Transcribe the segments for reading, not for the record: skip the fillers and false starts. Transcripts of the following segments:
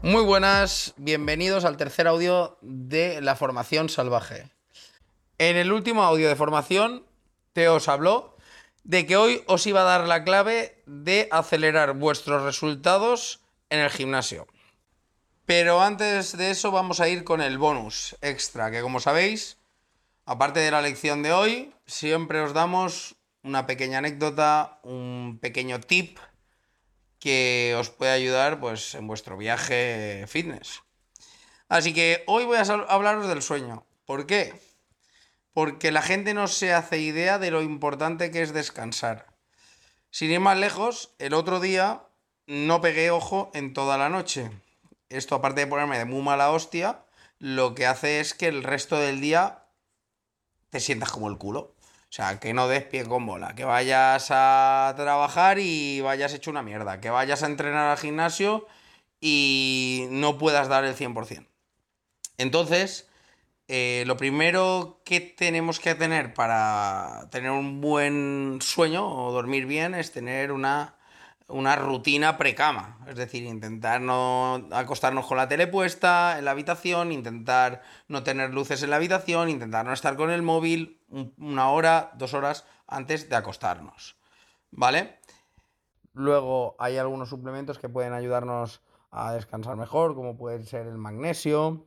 Muy buenas, bienvenidos al tercer audio de la formación salvaje. En el último audio de formación, Teo os habló de que hoy os iba a dar la clave de acelerar vuestros resultados en el gimnasio. Pero antes de eso vamos a ir con el bonus extra, que como sabéis, aparte de la lección de hoy, siempre os damos una pequeña anécdota, un pequeño tip que os puede ayudar pues, en vuestro viaje fitness. Así que hoy voy a hablaros del sueño. ¿Por qué? Porque la gente no se hace idea de lo importante que es descansar. Sin ir más lejos, el otro día no pegué ojo en toda la noche. Esto, aparte de ponerme de muy mala hostia, lo que hace es que el resto del día te sientas como el culo. O sea, que no des pie con bola, que vayas a trabajar y vayas hecho una mierda, que vayas a entrenar al gimnasio y no puedas dar el 100%. Entonces, lo primero que tenemos que tener para tener un buen sueño o dormir bien es tener una rutina precama. Es decir, intentar no acostarnos con la tele puesta en la habitación, intentar no tener luces en la habitación, intentar no estar con el móvil una hora, 2 horas antes de acostarnos. ¿Vale? Luego hay algunos suplementos que pueden ayudarnos a descansar mejor, como puede ser el magnesio,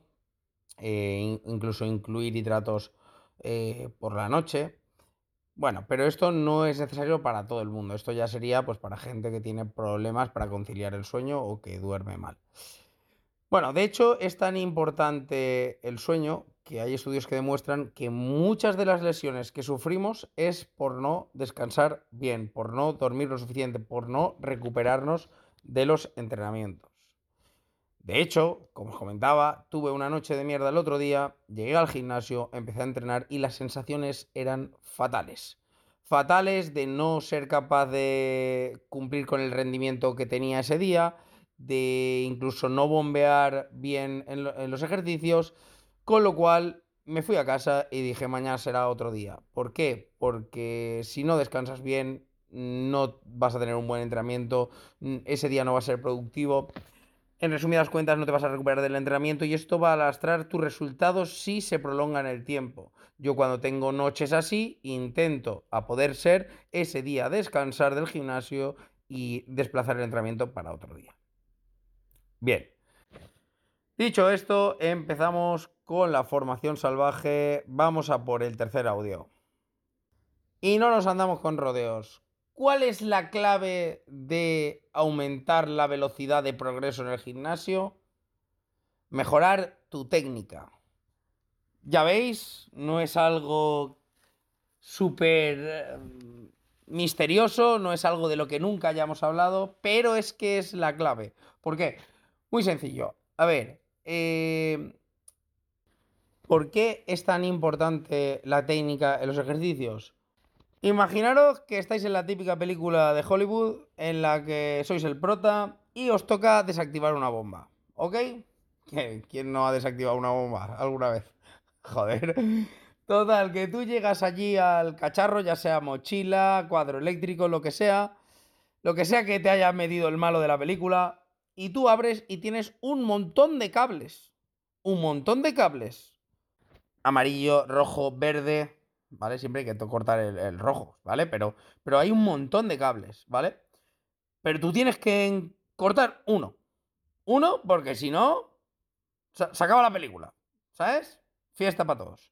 incluso incluir hidratos por la noche. Bueno, pero esto no es necesario para todo el mundo. Esto ya sería pues para gente que tiene problemas para conciliar el sueño o que duerme mal. Bueno, de hecho es tan importante el sueño que hay estudios que demuestran que muchas de las lesiones que sufrimos es por no descansar bien, por no dormir lo suficiente, por no recuperarnos de los entrenamientos. De hecho, como os comentaba, tuve una noche de mierda el otro día, llegué al gimnasio, empecé a entrenar y las sensaciones eran fatales. Fatales de no ser capaz de cumplir con el rendimiento que tenía ese día, de incluso no bombear bien en los ejercicios, con lo cual me fui a casa y dije mañana será otro día. ¿Por qué? Porque si no descansas bien, no vas a tener un buen entrenamiento, ese día no va a ser productivo. En resumidas cuentas, no te vas a recuperar del entrenamiento y esto va a lastrar tus resultados si se prolonga en el tiempo. Yo cuando tengo noches así, intento, a poder ser, ese día descansar del gimnasio y desplazar el entrenamiento para otro día. Bien, dicho esto, empezamos con la formación salvaje. Vamos a por el tercer audio. Y no nos andamos con rodeos. ¿Cuál es la clave de aumentar la velocidad de progreso en el gimnasio? Mejorar tu técnica. Ya veis, no es algo súper misterioso, no es algo de lo que nunca hayamos hablado, pero es que es la clave. ¿Por qué? Muy sencillo. A ver, ¿por qué es tan importante la técnica en los ejercicios? Imaginaros que estáis en la típica película de Hollywood en la que sois el prota y os toca desactivar una bomba, ¿ok? ¿Quién no ha desactivado una bomba alguna vez? Joder. Total, que tú llegas allí al cacharro, ya sea mochila, cuadro eléctrico, lo que sea que te haya medido el malo de la película, y tú abres y tienes un montón de cables. Un montón de cables. Amarillo, rojo, verde, ¿vale? Siempre hay que cortar el rojo, ¿vale? Pero hay un montón de cables, ¿vale? Pero tú tienes que cortar uno. Uno, porque si no, se acaba la película, ¿sabes? Fiesta para todos.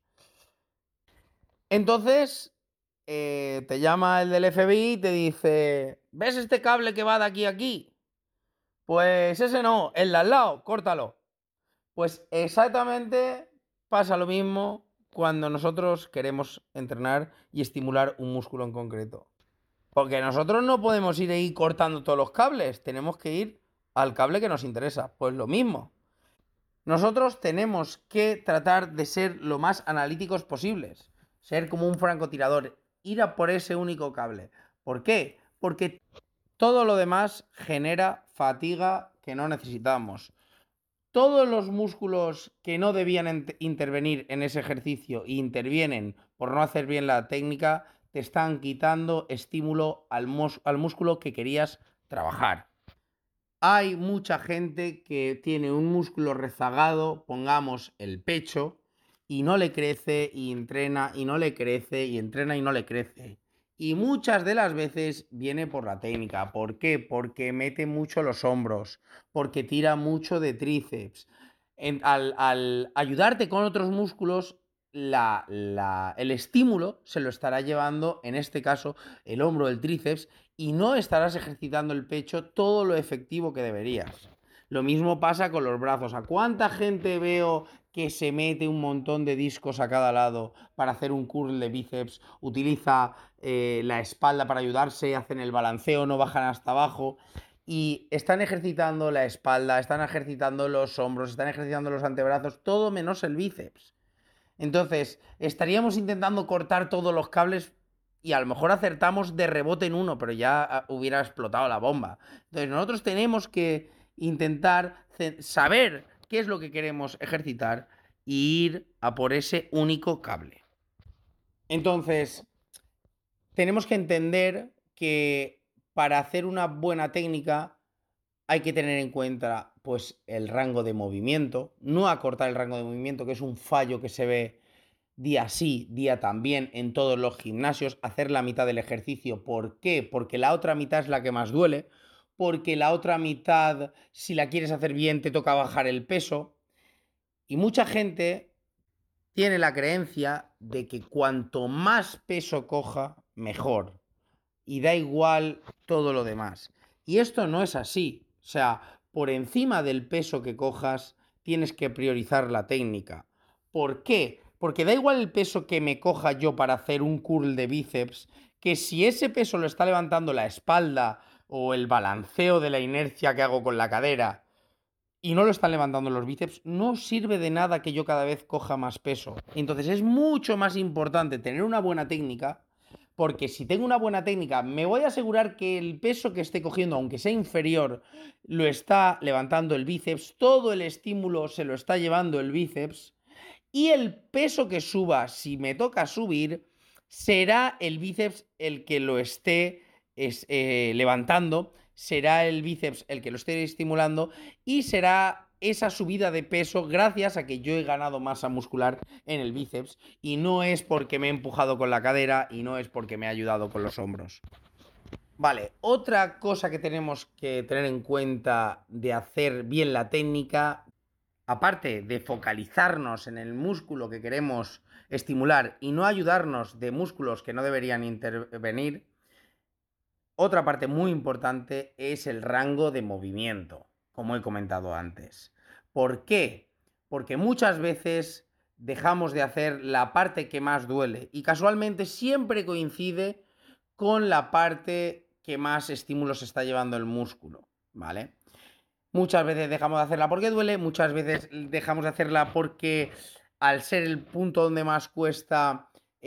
Entonces, te llama el del FBI y te dice, ¿ves este cable que va de aquí a aquí? Pues ese no, el de al lado, córtalo. Pues exactamente pasa lo mismo cuando nosotros queremos entrenar y estimular un músculo en concreto. Porque nosotros no podemos ir ahí cortando todos los cables, tenemos que ir al cable que nos interesa. Pues lo mismo. Nosotros tenemos que tratar de ser lo más analíticos posibles. Ser como un francotirador. Ir a por ese único cable. ¿Por qué? Porque todo lo demás genera fatiga que no necesitamos. Todos los músculos que no debían intervenir en ese ejercicio e intervienen por no hacer bien la técnica, te están quitando estímulo al músculo que querías trabajar. Hay mucha gente que tiene un músculo rezagado, pongamos el pecho, y no le crece y entrena y no le crece y entrena y no le crece. Y muchas de las veces viene por la técnica. ¿Por qué? Porque mete mucho los hombros, porque tira mucho de tríceps. Al ayudarte con otros músculos, el estímulo se lo estará llevando, en este caso, el hombro, el tríceps, y no estarás ejercitando el pecho todo lo efectivo que deberías. Lo mismo pasa con los brazos. ¿A cuánta gente veo que se mete un montón de discos a cada lado para hacer un curl de bíceps? Utiliza la espalda para ayudarse, hacen el balanceo, no bajan hasta abajo. Y están ejercitando la espalda, están ejercitando los hombros, están ejercitando los antebrazos, todo menos el bíceps. Entonces, estaríamos intentando cortar todos los cables y a lo mejor acertamos de rebote en uno, pero ya hubiera explotado la bomba. Entonces, nosotros tenemos que intentar saber qué es lo que queremos ejercitar e ir a por ese único cable. Entonces, tenemos que entender que para hacer una buena técnica hay que tener en cuenta pues el rango de movimiento, no acortar el rango de movimiento, que es un fallo que se ve día sí, día también en todos los gimnasios, hacer la mitad del ejercicio. ¿Por qué? Porque la otra mitad es la que más duele, porque la otra mitad, si la quieres hacer bien, te toca bajar el peso. Y mucha gente tiene la creencia de que cuanto más peso coja, mejor. Y da igual todo lo demás. Y esto no es así. O sea, por encima del peso que cojas, tienes que priorizar la técnica. ¿Por qué? Porque da igual el peso que me coja yo para hacer un curl de bíceps, que si ese peso lo está levantando la espalda o el balanceo de la inercia que hago con la cadera y no lo están levantando los bíceps, no sirve de nada que yo cada vez coja más peso. Entonces es mucho más importante tener una buena técnica, porque si tengo una buena técnica, me voy a asegurar que el peso que esté cogiendo, aunque sea inferior, lo está levantando el bíceps, todo el estímulo se lo está llevando el bíceps, y el peso que suba, si me toca subir, será el bíceps el que lo esté levantando, será el bíceps el que lo esté estimulando y será esa subida de peso gracias a que yo he ganado masa muscular en el bíceps y no es porque me he empujado con la cadera y no es porque me ha ayudado con los hombros. Vale, otra cosa que tenemos que tener en cuenta de hacer bien la técnica, aparte de focalizarnos en el músculo que queremos estimular y no ayudarnos de músculos que no deberían intervenir, otra parte muy importante es el rango de movimiento, como he comentado antes. ¿Por qué? Porque muchas veces dejamos de hacer la parte que más duele y casualmente siempre coincide con la parte que más estímulos está llevando el músculo, ¿vale? Muchas veces dejamos de hacerla porque duele, muchas veces dejamos de hacerla porque al ser el punto donde más cuesta,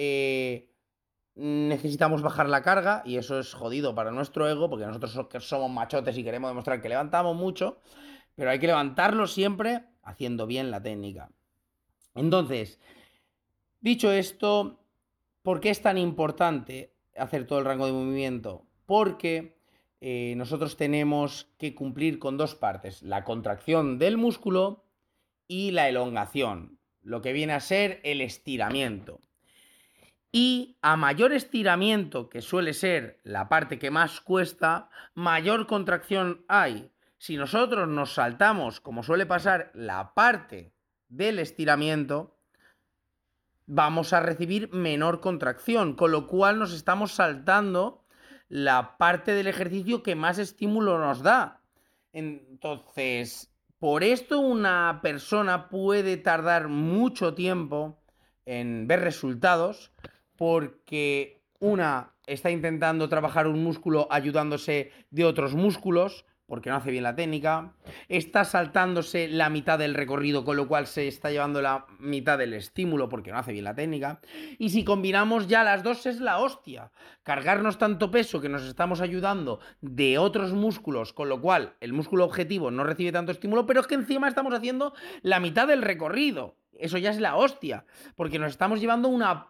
necesitamos bajar la carga y eso es jodido para nuestro ego porque nosotros somos machotes y queremos demostrar que levantamos mucho, pero hay que levantarlo siempre haciendo bien la técnica. Entonces, dicho esto, ¿por qué es tan importante hacer todo el rango de movimiento? Porque nosotros tenemos que cumplir con dos partes, la contracción del músculo y la elongación, lo que viene a ser el estiramiento. Y a mayor estiramiento, que suele ser la parte que más cuesta, mayor contracción hay. Si nosotros nos saltamos, como suele pasar, la parte del estiramiento, vamos a recibir menor contracción, con lo cual nos estamos saltando la parte del ejercicio que más estímulo nos da. Entonces, por esto una persona puede tardar mucho tiempo en ver resultados porque una está intentando trabajar un músculo ayudándose de otros músculos porque no hace bien la técnica, está saltándose la mitad del recorrido, con lo cual se está llevando la mitad del estímulo porque no hace bien la técnica, y si combinamos ya las dos es la hostia, cargarnos tanto peso que nos estamos ayudando de otros músculos, con lo cual el músculo objetivo no recibe tanto estímulo, pero es que encima estamos haciendo la mitad del recorrido. Eso ya es la hostia, porque nos estamos llevando una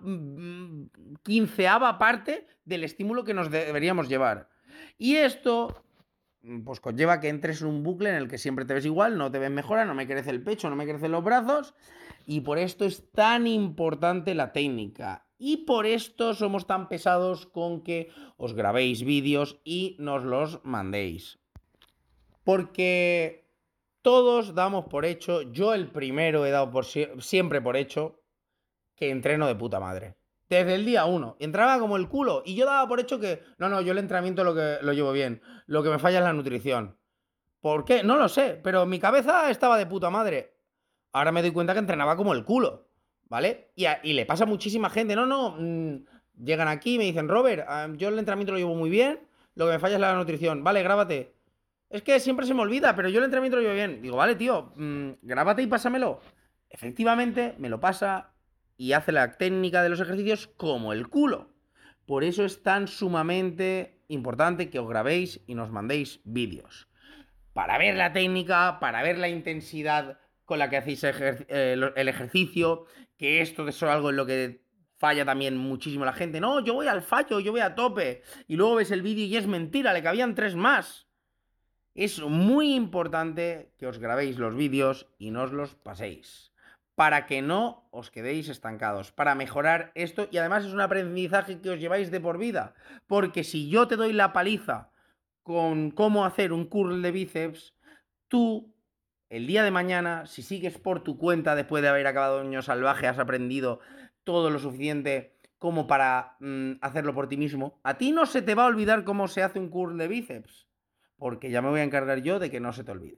quinceava parte del estímulo que nos deberíamos llevar. Y esto pues conlleva que entres en un bucle en el que siempre te ves igual, no te ves mejora, no me crece el pecho, no me crecen los brazos, y por esto es tan importante la técnica. Y por esto somos tan pesados con que os grabéis vídeos y nos los mandéis. Porque todos damos por hecho, yo el primero he dado siempre por hecho, que entreno de puta madre. Desde el día 1. Entraba como el culo. Y yo daba por hecho que. No, yo el entrenamiento lo llevo bien. Lo que me falla es la nutrición. ¿Por qué? No lo sé. Pero mi cabeza estaba de puta madre. Ahora me doy cuenta que entrenaba como el culo. ¿Vale? Y le pasa a muchísima gente. Llegan aquí y me dicen, Robert, yo el entrenamiento lo llevo muy bien. Lo que me falla es la nutrición. Vale, grábate. Es que siempre se me olvida, pero yo el entrenamiento lo llevo bien. Digo, vale, tío, grábate y pásamelo. Efectivamente, me lo pasa y hace la técnica de los ejercicios como el culo. Por eso es tan sumamente importante que os grabéis y nos mandéis vídeos. Para ver la técnica, para ver la intensidad con la que hacéis el ejercicio, que esto es algo en lo que falla también muchísimo la gente. No, yo voy al fallo, yo voy a tope. Y luego ves el vídeo y es mentira, le cabían 3 más. Es muy importante que os grabéis los vídeos y no os los paséis, para que no os quedéis estancados, para mejorar esto, y además es un aprendizaje que os lleváis de por vida, porque si yo te doy la paliza con cómo hacer un curl de bíceps, tú, el día de mañana, si sigues por tu cuenta después de haber acabado Año Salvaje, has aprendido todo lo suficiente como para hacerlo por ti mismo, a ti no se te va a olvidar cómo se hace un curl de bíceps, porque ya me voy a encargar yo de que no se te olvide.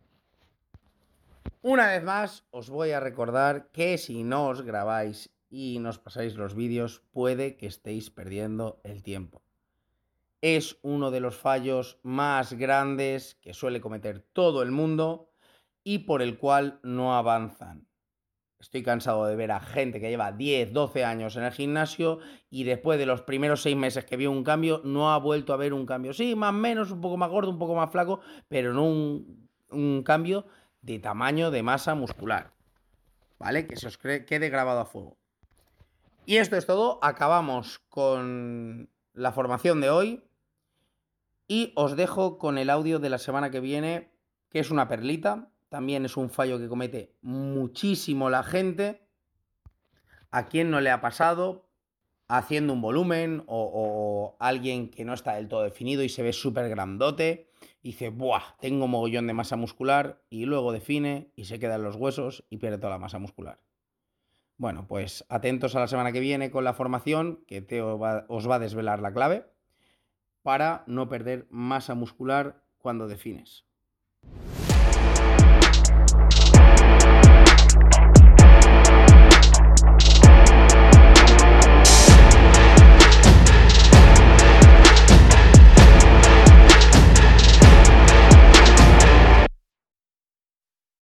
Una vez más, os voy a recordar que si no os grabáis y nos pasáis los vídeos, puede que estéis perdiendo el tiempo. Es uno de los fallos más grandes que suele cometer todo el mundo y por el cual no avanzan. Estoy cansado de ver a gente que lleva 10, 12 años en el gimnasio y después de los primeros 6 meses que vio un cambio, no ha vuelto a ver un cambio. Sí, más o menos, un poco más gordo, un poco más flaco, pero no un cambio de tamaño de masa muscular. ¿Vale? Que se os quede grabado a fuego. Y esto es todo. Acabamos con la formación de hoy. Y os dejo con el audio de la semana que viene, que es una perlita. También es un fallo que comete muchísimo la gente. ¿A quién no le ha pasado? Haciendo un volumen o alguien que no está del todo definido y se ve súper grandote y dice, ¡buah! Tengo mogollón de masa muscular, y luego define y se quedan los huesos y pierde toda la masa muscular. Bueno, pues atentos a la semana que viene con la formación, que os va a desvelar la clave para no perder masa muscular cuando defines.